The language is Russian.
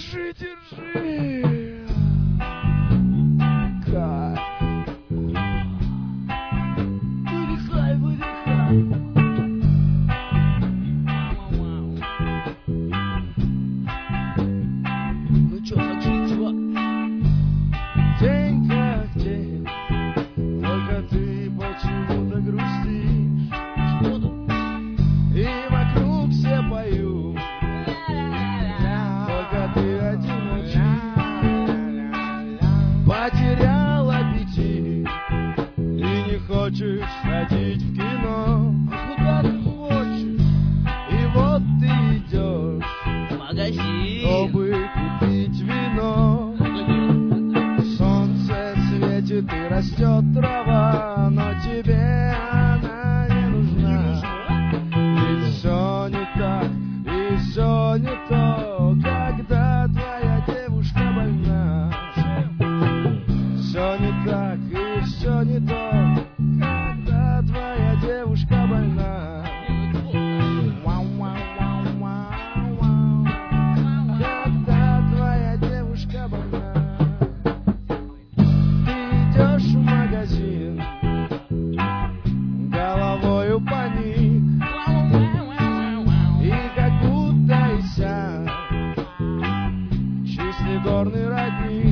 Держи, держи. Кайф. Выдыхай, выдыхай. Ну чё, как жить, чувак? День как день, только ты почему-то грустишь. Что-то. И вокруг все поют, только ты один молчишь. Потерял аппетит и не хочешь ходить в кино. А куда ты хочешь? И вот ты идешь в магазин, чтобы купить вино. Солнце светит и растет трава, но тебе она не нужна. Ведь все не так, и все не то, когда твоя девушка больна. Все не так, и все не то, когда твоя девушка больна. Когда твоя девушка больна. Ты идешь в магазин, головою паник, и как будто иссяк чистый горный родник.